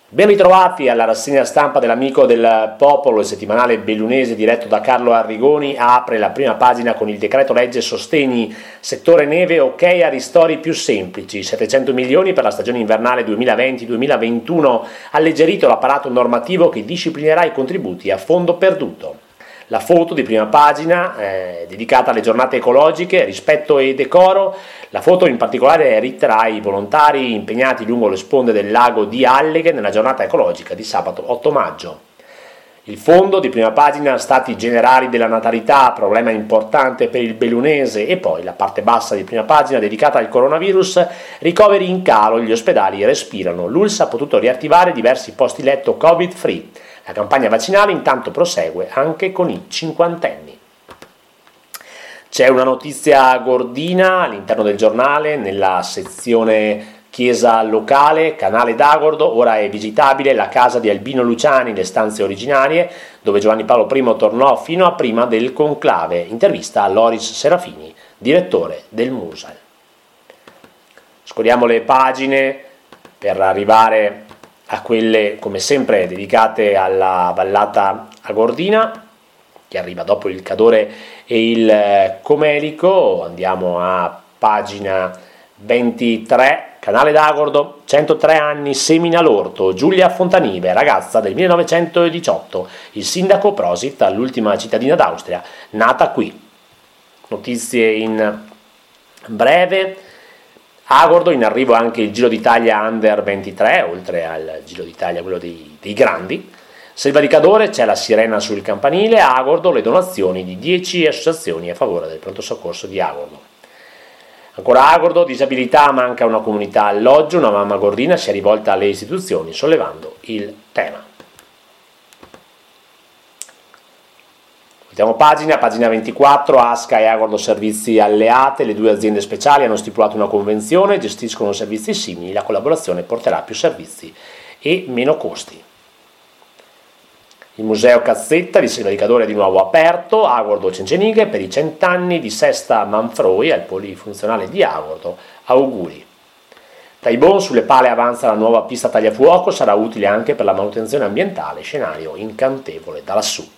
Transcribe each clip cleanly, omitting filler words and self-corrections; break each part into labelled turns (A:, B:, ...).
A: Ben ritrovati alla rassegna stampa dell'Amico del Popolo. Il settimanale bellunese diretto da Carlo Arrigoni apre la prima pagina con il decreto legge sostegni settore neve, ok a ristori più semplici, 700 milioni per la stagione invernale 2020-2021, alleggerito l'apparato normativo che disciplinerà i contributi a fondo perduto. La foto di prima pagina dedicata alle giornate ecologiche, rispetto e decoro. La foto in particolare ritrae i volontari impegnati lungo le sponde del lago di Alleghe nella giornata ecologica di sabato 8 maggio. Il fondo di prima pagina, stati generali della natalità, problema importante per il bellunese, e poi la parte bassa di prima pagina dedicata al coronavirus, ricoveri in calo, gli ospedali respirano, l'ULSS ha potuto riattivare diversi posti letto Covid-free. La campagna vaccinale intanto prosegue anche con i cinquantenni. C'è una notizia gordina all'interno del giornale, nella sezione chiesa locale, canale d'Agordo, ora è visitabile la casa di Albino Luciani, le stanze originarie, dove Giovanni Paolo I tornò fino a prima del conclave. Intervista a Loris Serafini, direttore del Musal. Scorriamo le pagine per arrivare a quelle, come sempre, dedicate alla vallata agordina, che arriva dopo il Cadore e il Comelico. Andiamo a pagina 23, canale d'Agordo, 103 anni, semina l'orto, Giulia Fontanive, ragazza del 1918, il sindaco Prosit, l'ultima cittadina d'Austria, nata qui. Notizie in breve. Agordo, in arrivo anche il Giro d'Italia Under 23, oltre al Giro d'Italia quello dei grandi. Selva di Cadore, c'è la sirena sul campanile. A Agordo le donazioni di 10 associazioni a favore del pronto soccorso di Agordo. Ancora Agordo, disabilità, manca una comunità alloggio, una mamma gordina si è rivolta alle istituzioni sollevando il tema. Ultima pagina 24, Asca e Agordo Servizi alleate, le due aziende speciali hanno stipulato una convenzione, gestiscono servizi simili, la collaborazione porterà più servizi e meno costi. Il museo Cazzetta di Selva di Cadore è di nuovo aperto, Agordo Cencenighe per i 100 anni di Sesta Manfroi al polifunzionale di Agordo, auguri. Taibon, sulle pale avanza la nuova pista tagliafuoco, sarà utile anche per la manutenzione ambientale, scenario incantevole da lassù.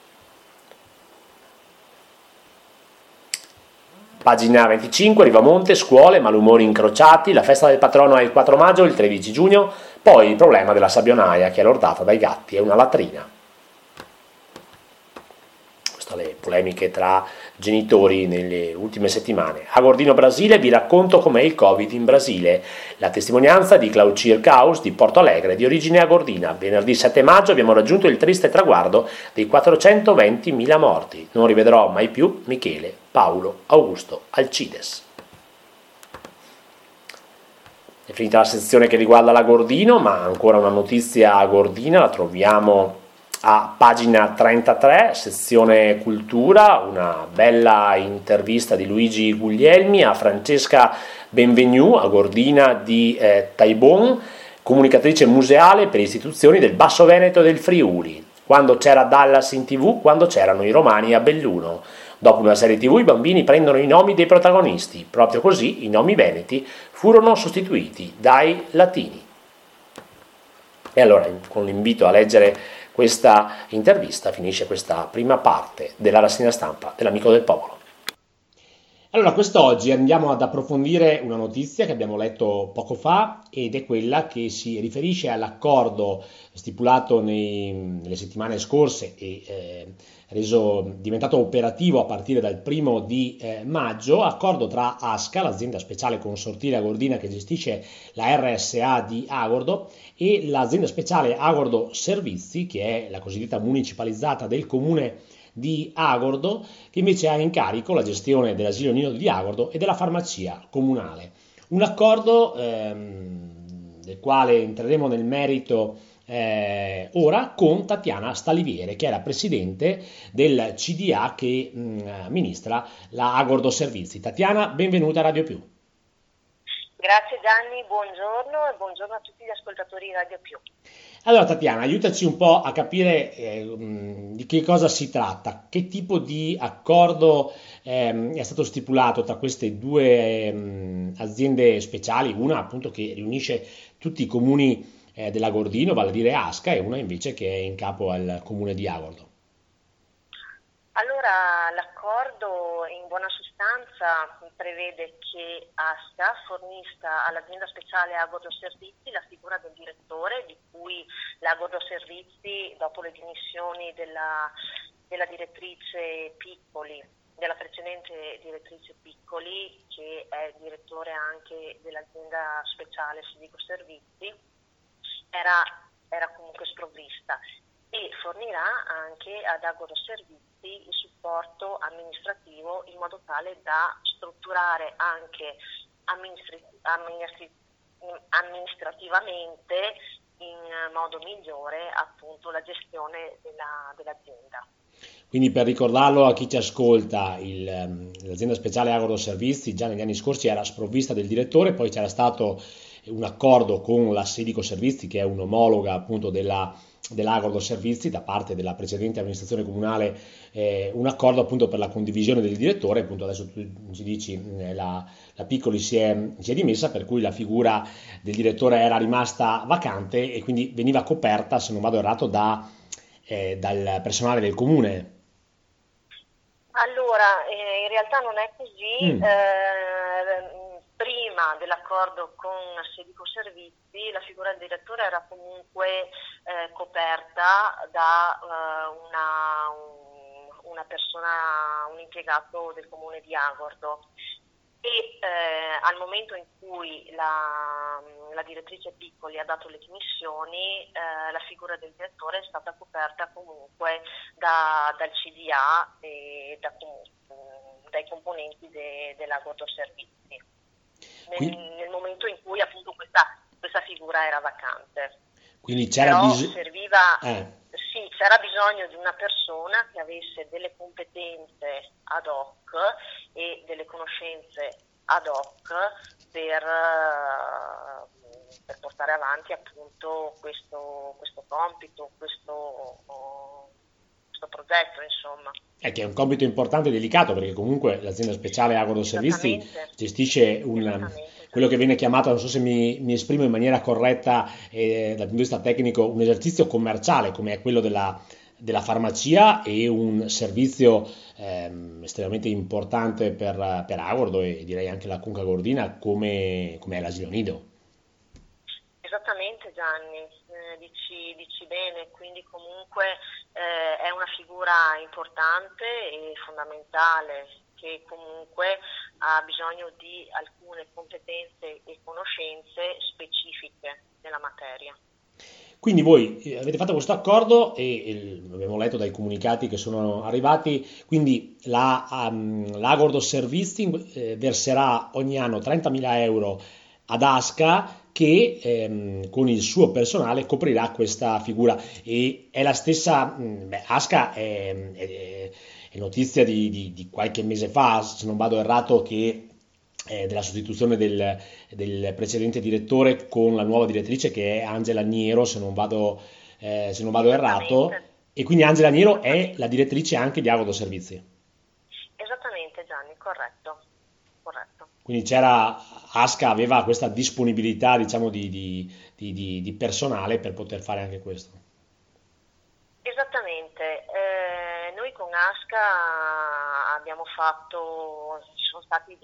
A: Pagina 25, Rivamonte, scuole, malumori incrociati, la festa del patrono è il 4 maggio, il 13 giugno, poi il problema della sabbionaia che è lordata dai gatti e una latrina. Queste le polemiche tra genitori nelle ultime settimane. Agordino Brasile, vi racconto com'è il Covid in Brasile. La testimonianza di Claucir Caus di Porto Alegre, di origine agordina. Venerdì 7 maggio abbiamo raggiunto il triste traguardo dei 420.000 morti. Non rivedrò mai più Michele Paolo Augusto Alcides. È finita la sezione che riguarda l'Agordino, ma ancora una notizia agordina la troviamo a pagina 33, sezione cultura, una bella intervista di Luigi Guglielmi a Francesca Benvenu, agordina di Taibon, comunicatrice museale per istituzioni del Basso Veneto e del Friuli. Quando c'era Dallas in TV, quando c'erano i romani a Belluno. Dopo una serie TV i bambini prendono i nomi dei protagonisti, proprio così i nomi veneti furono sostituiti dai latini. E allora, con l'invito a leggere questa intervista, finisce questa prima parte della rassegna stampa dell'Amico del Popolo. Allora, quest'oggi andiamo ad approfondire una notizia che abbiamo letto poco fa, ed è quella che si riferisce all'accordo stipulato nelle settimane scorse e diventato operativo a partire dal 1° di maggio, accordo tra Asca, l'azienda speciale consortile agordina che gestisce la RSA di Agordo, e l'azienda speciale Agordo Servizi, che è la cosiddetta municipalizzata del comune di Agordo, che invece ha in carico la gestione dell'asilo nido di Agordo e della farmacia comunale. Un accordo del quale entreremo nel merito ora con Tatiana Staliviere, che è la presidente del CDA che amministra la Agordo Servizi. Tatiana, benvenuta a Radio Più.
B: Grazie Gianni, buongiorno e buongiorno a tutti gli ascoltatori di Radio Più.
A: Allora Tatiana, aiutaci un po' a capire di che cosa si tratta, che tipo di accordo è stato stipulato tra queste due aziende speciali, una appunto che riunisce tutti i comuni dell'Agordino, vale a dire Asca, e una invece che è in capo al comune di Agordo.
B: Allora, l'accordo in buona sostanza prevede che ASCA fornisca all'azienda speciale Agordo Servizi la figura del direttore, di cui l'Agordo Servizi, dopo le dimissioni della direttrice Piccoli, della precedente direttrice Piccoli, che è direttore anche dell'azienda speciale Civico Servizi, era comunque sprovvista, e fornirà anche ad Agordo Servizi il supporto amministrativo in modo tale da strutturare anche amministrativamente in modo migliore appunto la gestione dell'azienda.
A: Quindi per ricordarlo a chi ci ascolta, l'azienda speciale Agordo Servizi già negli anni scorsi era sprovvista del direttore, poi c'era stato un accordo con la Sedico Servizi, che è un'omologa appunto dell'Agordo Servizi da parte della precedente amministrazione comunale, un accordo appunto per la condivisione del direttore. Appunto adesso tu ci dici la Piccoli si è dimessa, per cui la figura del direttore era rimasta vacante e quindi veniva coperta, se non vado errato, dal personale del comune.
B: Allora, in realtà non è così.
A: Mm.
B: Prima dell'accordo con Sedico Servizi, la figura del direttore era comunque coperta da una persona, un impiegato del comune di Agordo. E al momento in cui la direttrice Piccoli ha dato le dimissioni, la figura del direttore è stata coperta comunque dal CDA e dai componenti dell'Agordo Servizi, nel momento in cui appunto questa figura era vacante.
A: Quindi c'era
B: c'era bisogno di una persona che avesse delle competenze ad hoc e delle conoscenze ad hoc per portare avanti appunto questo compito, questo progetto, insomma.
A: È che è un compito importante e delicato, perché comunque l'azienda speciale Agordo Servizi gestisce quello che viene chiamato, non so se mi esprimo in maniera corretta dal punto di vista tecnico, un esercizio commerciale come è quello della farmacia, e un servizio estremamente importante per Agordo e direi anche la Conca Gordina come è l'asilo nido.
B: Esattamente, Gianni, dici bene, quindi comunque è una figura importante e fondamentale che comunque ha bisogno di alcune competenze e conoscenze specifiche nella materia.
A: Quindi voi avete fatto questo accordo e abbiamo letto dai comunicati che sono arrivati, quindi l'Agordo Servizi verserà ogni anno 30.000 euro ad Asca, che con il suo personale coprirà questa figura, e è la stessa. Asca è notizia di qualche mese fa, se non vado errato, che della sostituzione del precedente direttore con la nuova direttrice, che è Angela Niero, se non vado errato, e quindi Angela Niero è la direttrice anche di Agordo Servizi.
B: Esattamente, Gianni, corretto.
A: Quindi Asca aveva questa disponibilità, diciamo, di personale per poter fare anche questo.
B: Esattamente, noi con Asca ci sono stati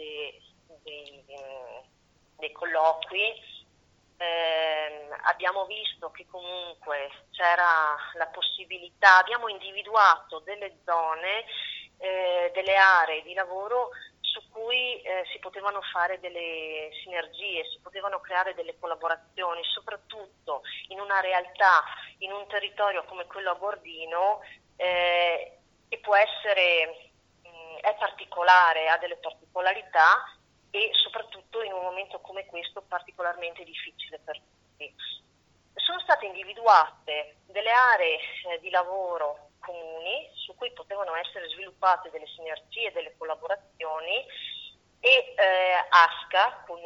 B: dei colloqui, abbiamo visto che comunque c'era la possibilità, abbiamo individuato delle zone, delle aree di lavoro su cui si potevano fare delle sinergie, si potevano creare delle collaborazioni, soprattutto in una realtà, in un territorio come quello agordino, che può essere, è particolare, ha delle particolarità e soprattutto in un momento come questo particolarmente difficile per tutti. Sono state individuate delle aree di lavoro comuni su cui potevano essere sviluppate delle sinergie, delle collaborazioni, e Asca con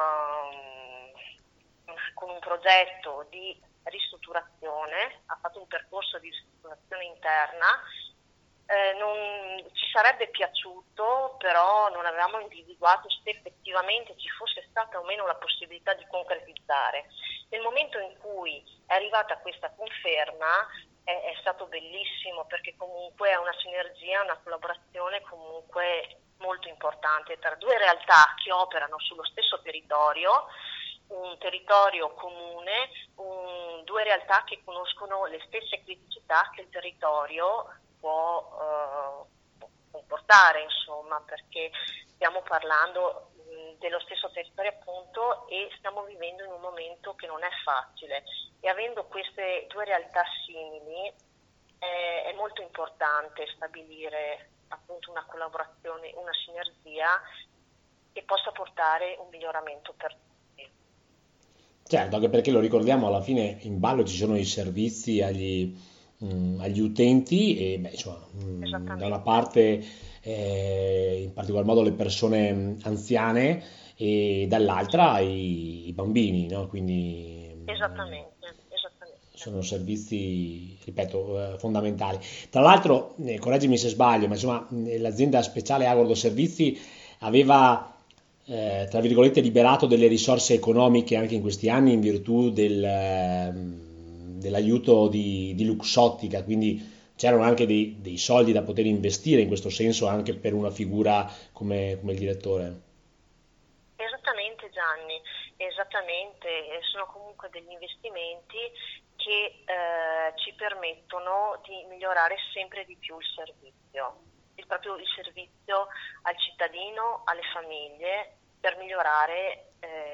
B: un progetto di ristrutturazione ha fatto un percorso di ristrutturazione interna. Ci sarebbe piaciuto, però non avevamo individuato se effettivamente ci fosse stata o meno la possibilità di concretizzare. Nel momento in cui è arrivata questa conferma è stato bellissimo, perché comunque è una sinergia, una collaborazione comunque molto importante tra due realtà che operano sullo stesso territorio, un territorio comune, due realtà che conoscono le stesse criticità che il territorio può comportare, insomma, perché stiamo parlando dello stesso territorio appunto, e stiamo vivendo in un momento che non è facile, e avendo queste due realtà simili è molto importante stabilire appunto una collaborazione, una sinergia che possa portare un miglioramento per tutti.
A: Certo, anche perché lo ricordiamo, alla fine in ballo ci sono i servizi agli utenti e beh, insomma, da una
B: Esattamente,
A: parte in particolar modo le persone anziane e dall'altra i bambini, no? Quindi
B: esattamente, esattamente.
A: sono servizi, ripeto, fondamentali. Tra l'altro, correggimi se sbaglio, ma insomma, l'azienda speciale Agordo Servizi aveva, tra virgolette, liberato delle risorse economiche anche in questi anni in virtù dell'aiuto di Luxottica, quindi c'erano anche dei soldi da poter investire in questo senso anche per una figura come il direttore.
B: Esattamente Gianni, esattamente, sono comunque degli investimenti che ci permettono di migliorare sempre di più il servizio, proprio il servizio al cittadino, alle famiglie, per migliorare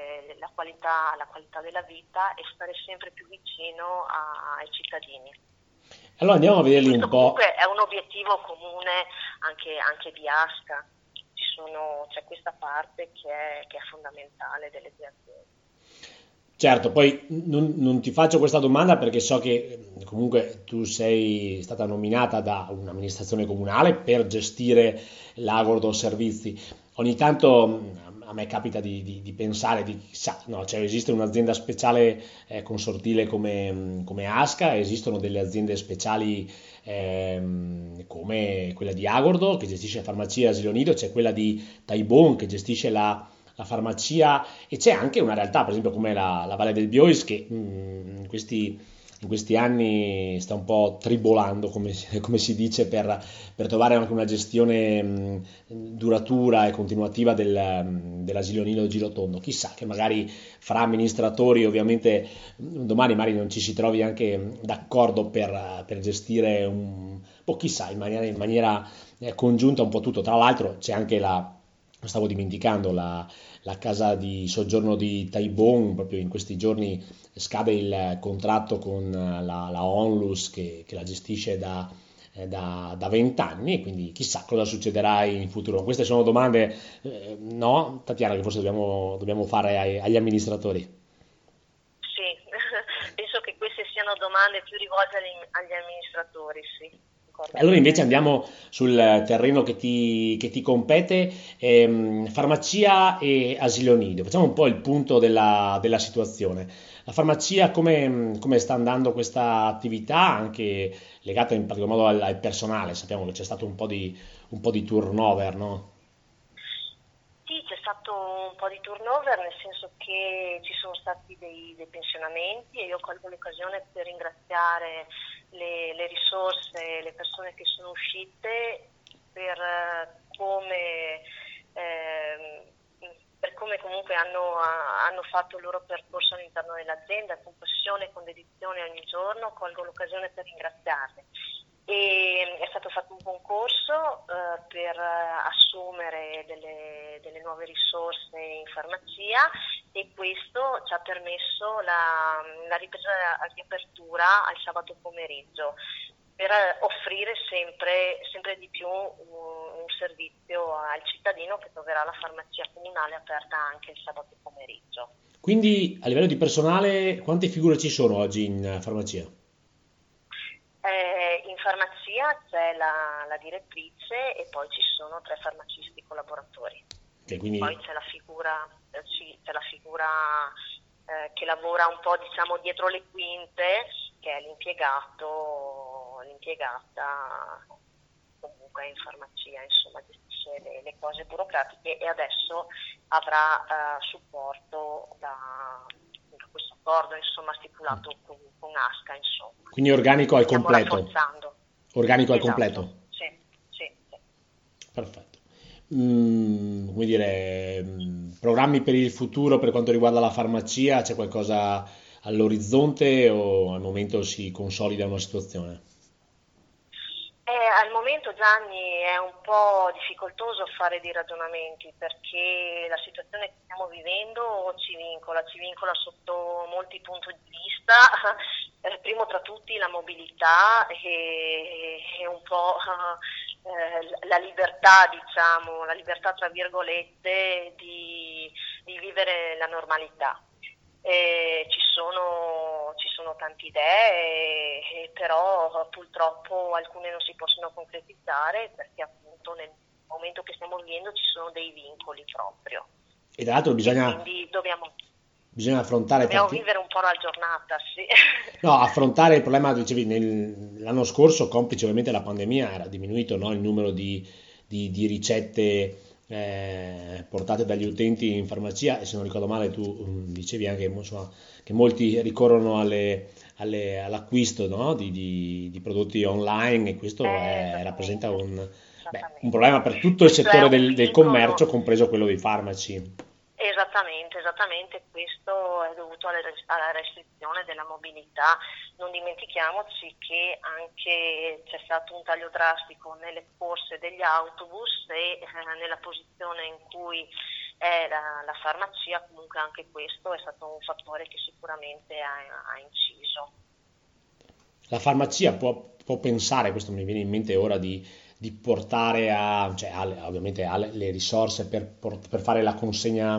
B: la qualità della vita e stare sempre più vicino ai cittadini.
A: Allora andiamo a
B: E
A: vederli un
B: questo
A: po'.
B: comunque è un obiettivo comune anche di ASCA. C'è questa parte che è fondamentale delle due aziende.
A: Certo, poi non ti faccio questa domanda perché so che comunque tu sei stata nominata da un'amministrazione comunale per gestire l'Agordo Servizi. Ogni tanto a me capita di pensare, di chissà, no, cioè esiste un'azienda speciale consortile come Asca, esistono delle aziende speciali come quella di Agordo che gestisce la farmacia Asilo Nido, c'è quella di Taibon che gestisce la farmacia e c'è anche una realtà, per esempio, come la Valle del Biois, che in questi anni sta un po' tribolando, come si dice, per trovare anche una gestione duratura e continuativa dell'asilo nido Girotondo. Chissà che magari fra amministratori, ovviamente, domani magari non ci si trovi anche d'accordo per gestire un po', chissà, in maniera congiunta un po' tutto. Tra l'altro c'è anche lo stavo dimenticando, la casa di soggiorno di Taibon, proprio in questi giorni scade il contratto con la Onlus che la gestisce da 20 anni, quindi chissà cosa succederà in futuro. Queste sono domande, no, Tatiana, che forse dobbiamo fare agli amministratori.
B: Sì, penso che queste siano domande più rivolte agli amministratori, sì, concordo
A: Allora
B: con
A: invece
B: te.
A: andiamo sul terreno che ti compete, farmacia e asilo nido. Facciamo un po' il punto della situazione. La farmacia, come sta andando questa attività, anche legata in particolar modo al personale? Sappiamo che c'è stato un po' di turnover, no?
B: Sì, c'è stato un po' di turnover, nel senso che ci sono stati dei pensionamenti, e io colgo l'occasione per ringraziare le risorse, le persone che sono uscite per ehm, per come comunque hanno fatto il loro percorso all'interno dell'azienda, con passione, con dedizione ogni giorno. Colgo l'occasione per ringraziarle. E è stato fatto un concorso per assumere delle nuove risorse in farmacia, e questo ci ha permesso la ripresa di apertura al sabato pomeriggio, per offrire sempre di più un servizio al cittadino, che troverà la farmacia comunale aperta anche il sabato pomeriggio.
A: Quindi a livello di personale, quante figure ci sono oggi in farmacia?
B: In farmacia c'è la direttrice, e poi ci sono 3 farmacisti collaboratori.
A: Che
B: Poi
A: quindi
B: c'è la figura che lavora un po', diciamo, dietro le quinte, che è l'impiegata comunque in farmacia, insomma, gestisce le cose burocratiche, e adesso avrà supporto da questo accordo insomma stipulato con ASCA, insomma.
A: Quindi organico al
B: Stiamo
A: completo.
B: rafforzando.
A: Organico al
B: Esatto,
A: completo.
B: sì, sì, sì.
A: Perfetto. Come dire, programmi per il futuro per quanto riguarda la farmacia? C'è qualcosa all'orizzonte o al momento si consolida una situazione?
B: Al momento, Gianni, è un po' difficoltoso fare dei ragionamenti perché la situazione che stiamo vivendo ci vincola sotto molti punti di vista. Primo tra tutti la mobilità e un po' la libertà, diciamo, la libertà tra virgolette di vivere la normalità. Ci sono tante idee, però purtroppo alcune non si possono concretizzare perché appunto nel momento che stiamo vivendo ci sono dei vincoli proprio.
A: E tra l'altro
B: E quindi
A: bisogna affrontare
B: dobbiamo
A: tanti.
B: vivere un po' la giornata, sì.
A: No, affrontare il problema, dicevi, l'anno scorso, complice ovviamente la pandemia, era diminuito, no, il numero di ricette portate dagli utenti in farmacia e se non ricordo male tu dicevi anche insomma, che molti ricorrono all'acquisto, no, di prodotti online e questo rappresenta
B: Esattamente,
A: un
B: esattamente.
A: problema per tutto il
B: Questo è
A: settore
B: un
A: del
B: vincolo.
A: commercio, compreso quello dei farmaci.
B: Esattamente, esattamente, questo è dovuto alla restrizione della mobilità. Non dimentichiamoci che anche c'è stato un taglio drastico nelle corse degli autobus e nella posizione in cui è la farmacia, comunque anche questo è stato un fattore che sicuramente ha inciso.
A: La farmacia può pensare, questo mi viene in mente ora, di portare cioè ovviamente ha le risorse per fare la consegna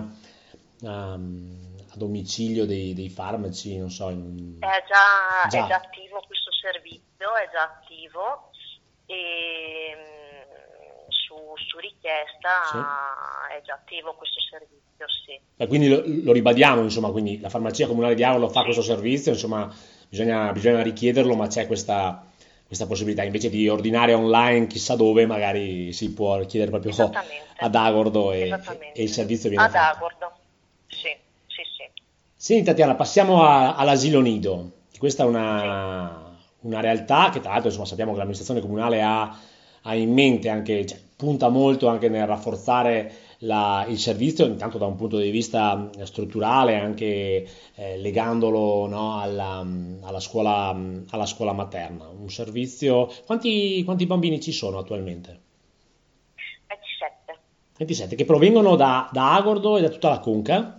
A: a domicilio dei farmaci, non so,
B: È già
A: già,
B: attivo questo servizio, è già attivo e su
A: sì.
B: richiesta è già attivo questo servizio, sì.
A: Beh, quindi lo ribadiamo, insomma, quindi la farmacia comunale di Avola fa questo
B: Sì,
A: servizio, insomma, bisogna richiederlo, ma c'è questa possibilità, invece di ordinare online chissà dove, magari si può chiedere proprio
B: esattamente,
A: ad Agordo e il
B: esattamente.
A: servizio viene
B: Ad
A: fatto.
B: Agordo, sì, sì, sì,
A: Senti Tatiana, passiamo all'asilo nido. Questa è
B: sì.
A: una realtà che tra l'altro insomma, sappiamo che l'amministrazione comunale ha in mente anche, cioè, punta molto anche nel rafforzare il servizio, intanto da un punto di vista strutturale, anche legandolo, no, alla scuola materna. Un servizio. Quanti bambini ci sono attualmente?
B: 27.
A: 27, che provengono da Agordo e da tutta la Conca?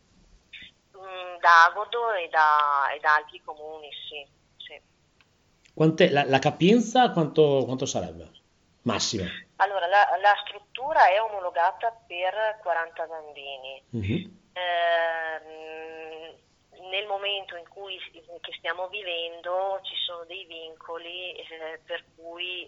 B: Da Agordo e da altri comuni, sì, sì.
A: La capienza quanto sarebbe? Massima.
B: Allora, la struttura è omologata per 40 bambini.
A: Mhm.
B: Ehm, Nel momento in cui che stiamo vivendo ci sono dei vincoli per cui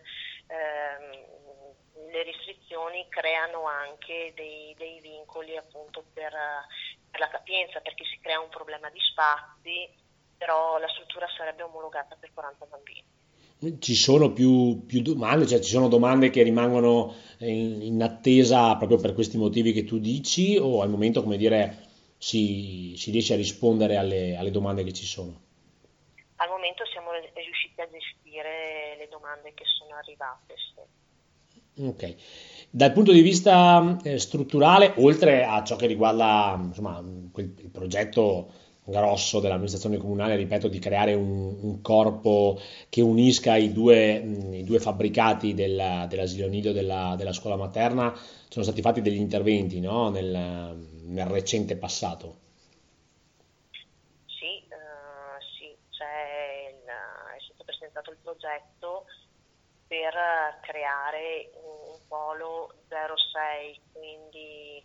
B: le restrizioni creano anche dei vincoli appunto per la capienza, perché si crea un problema di spazi, però la struttura sarebbe omologata per 40 bambini.
A: Ci sono più domande, cioè ci sono domande che rimangono in attesa proprio per questi motivi che tu dici, o al momento, come dire, si riesce a rispondere alle domande che ci sono?
B: Al momento siamo riusciti a gestire le domande che sono arrivate, sì.
A: Ok. Dal punto di vista strutturale, oltre a ciò che riguarda insomma, il progetto grosso dell'amministrazione comunale, ripeto, di creare un corpo che unisca i due fabbricati dell'asilo nido della scuola materna, sono stati fatti degli interventi, no? Nel recente passato.
B: Sì, sì, è stato presentato il progetto per creare un polo 06, quindi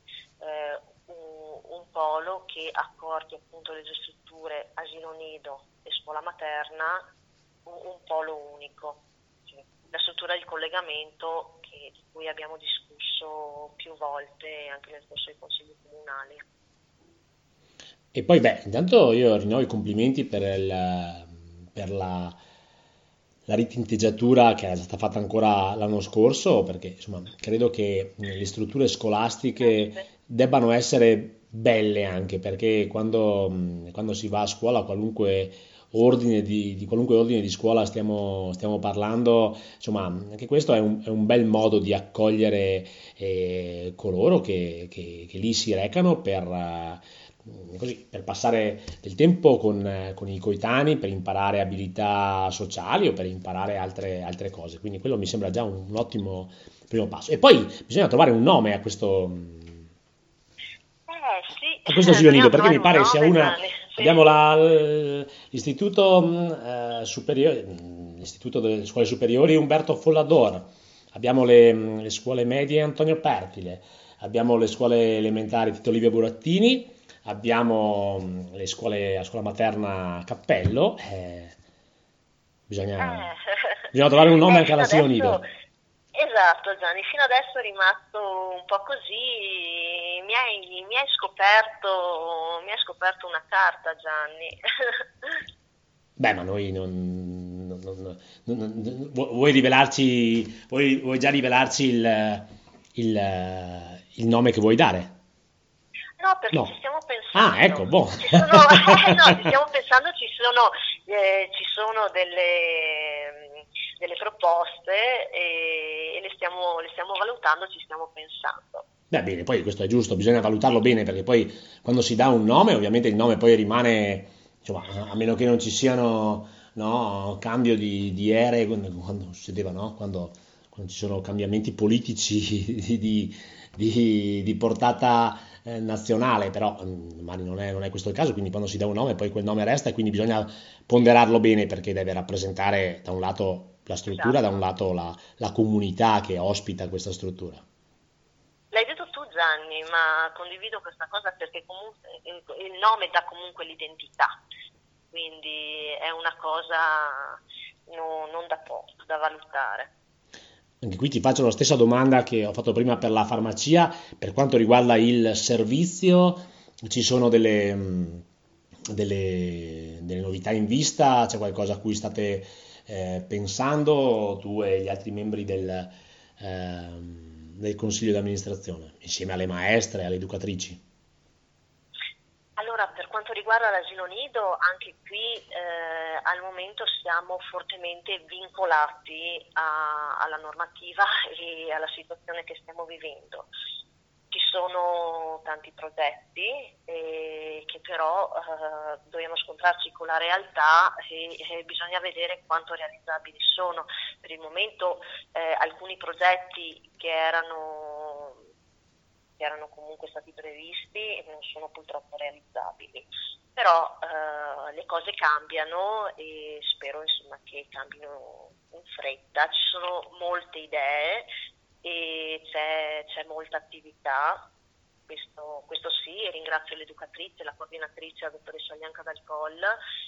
B: un polo che accordi appunto le due strutture asilo nido e scuola materna, un polo unico. Sì. La struttura di collegamento di cui abbiamo discusso più volte anche nel corso dei consigli comunali.
A: E poi, beh, intanto io rinnovo i complimenti per la ritinteggiatura che è stata fatta ancora l'anno scorso, perché insomma, credo che le strutture scolastiche
B: Grazie.
A: debbano essere belle anche, perché quando si va a scuola, di qualunque ordine di scuola stiamo parlando, insomma, anche questo è un bel modo di accogliere coloro che lì si recano per passare del tempo con i coetanei, per imparare abilità sociali o per imparare altre cose. Quindi quello mi sembra già un ottimo primo passo. E poi bisogna trovare un nome
B: Sì,
A: a questo asilo nido,
B: dobbiamo
A: perché
B: trovare
A: mi
B: un
A: pare sia
B: nome,
A: una.
B: Gianni.
A: Abbiamo
B: Sì.
A: l'istituto superiore, l'istituto delle scuole superiori Umberto Follador, abbiamo le scuole medie Antonio Pertile, abbiamo le scuole elementari Tito Livio Burattini, abbiamo la scuola materna Cappello. Bisogna,
B: Eh,
A: bisogna trovare un nome anche
B: fino
A: all'asilo
B: adesso,
A: nido.
B: esatto Gianni, fino adesso è rimasto un po' così, mi hai scoperto una carta Gianni.
A: Beh, ma noi vuoi rivelarci, vuoi già rivelarci il nome che vuoi dare?
B: No, perché ci
A: No.
B: stiamo
A: Ah, ecco,
B: pensando.
A: boh.
B: Ci sono, no, ci stiamo pensando, ci sono delle proposte e le stiamo valutando, ci stiamo pensando.
A: Beh, bene, poi questo è giusto, bisogna valutarlo bene perché poi quando si dà un nome, ovviamente il nome poi rimane, insomma, a meno che non ci siano, no, cambio di ere, quando succedeva, no? Quando ci sono cambiamenti politici di portata nazionale, però magari non è questo il caso, quindi quando si dà un nome poi quel nome resta e quindi bisogna ponderarlo bene perché deve rappresentare da un lato la struttura, da un
B: Esatto.
A: lato la comunità che ospita questa struttura.
B: L'hai detto tu Gianni, ma condivido questa cosa perché comunque il nome dà comunque l'identità, quindi è una cosa non da poco, da valutare.
A: Anche qui ti faccio la stessa domanda che ho fatto prima per la farmacia, per quanto riguarda il servizio, ci sono delle novità in vista? C'è qualcosa a cui state pensando tu e gli altri membri del consiglio di amministrazione, insieme alle maestre e alle educatrici?
B: Allora, per quanto riguarda l'asilo nido, anche qui al momento siamo fortemente vincolati alla normativa e alla situazione che stiamo vivendo. Ci sono tanti progetti che però dobbiamo scontrarci con la realtà e bisogna vedere quanto realizzabili sono. Per il momento alcuni progetti che erano comunque stati previsti non sono purtroppo realizzabili. Però le cose cambiano e spero insomma che cambino in fretta. Ci sono molte idee e c'è molta attività. Questo sì, e ringrazio l'educatrice, la coordinatrice, la dottoressa Bianca Dal Coll,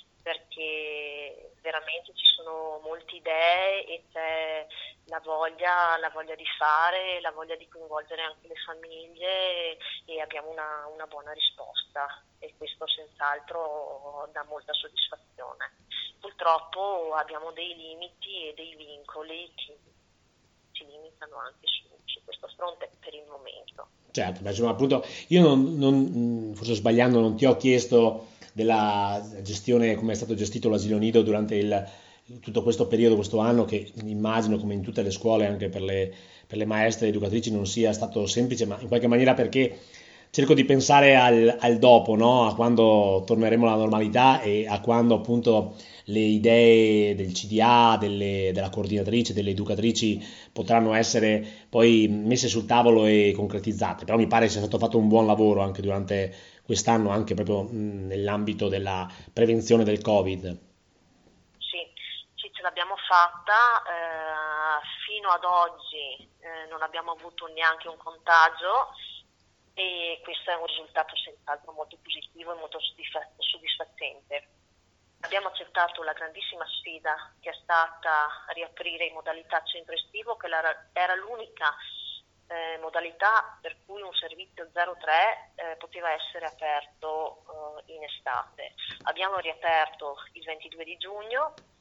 B: perché veramente ci sono molte idee e c'è la voglia di fare, la voglia di coinvolgere anche le famiglie e abbiamo una buona risposta e questo senz'altro dà molta soddisfazione. Purtroppo abbiamo dei limiti e dei vincoli che ci limitano anche su questo fronte per il momento.
A: Certo, ma insomma, appunto, io forse sbagliando, non ti ho chiesto della gestione, come è stato gestito l'asilo nido durante tutto questo periodo, questo anno, che immagino, come in tutte le scuole, anche per le maestre e educatrici, non sia stato semplice, ma in qualche maniera perché cerco di pensare al dopo, no? A quando torneremo alla normalità e a quando appunto le idee del CDA, della coordinatrice, delle educatrici potranno essere poi messe sul tavolo e concretizzate. Però mi pare sia stato fatto un buon lavoro anche durante quest'anno, anche proprio nell'ambito della prevenzione del Covid.
B: Sì, sì, ce l'abbiamo fatta. Fino ad oggi non abbiamo avuto neanche un contagio e questo è un risultato senz'altro molto positivo e molto soddisfacente. Abbiamo accettato la grandissima sfida che è stata riaprire in modalità centro estivo, che era l'unica modalità per cui un servizio 03 poteva essere aperto in estate. Abbiamo riaperto il 22 di giugno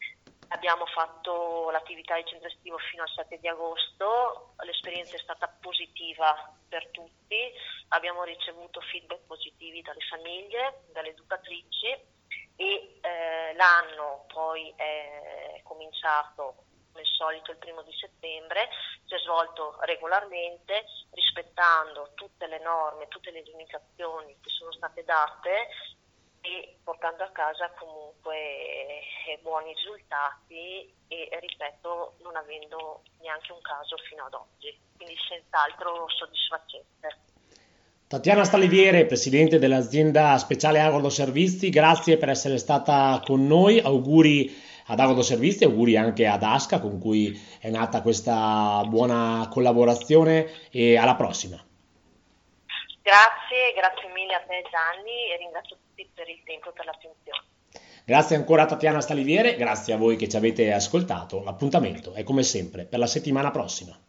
B: Abbiamo fatto l'attività di centro estivo fino al 7 di agosto, l'esperienza è stata positiva per tutti, abbiamo ricevuto feedback positivi dalle famiglie, dalle educatrici e l'anno poi è cominciato come al solito il 1° di settembre, si è svolto regolarmente rispettando tutte le norme, tutte le indicazioni che sono state date e portando a casa comunque buoni risultati e ripeto non avendo neanche un caso fino ad oggi, quindi senz'altro soddisfacente.
A: Tatiana Staliviere, presidente dell'azienda Speciale Agodo Servizi, grazie per essere stata con noi, auguri ad Agodo Servizi, auguri anche ad Asca con cui è nata questa buona collaborazione e alla prossima.
B: Grazie mille a te Gianni e ringrazio tutti per il tempo e per l'attenzione.
A: Grazie ancora a Tatiana Staliviere, grazie a voi che ci avete ascoltato, l'appuntamento è come sempre per la settimana prossima.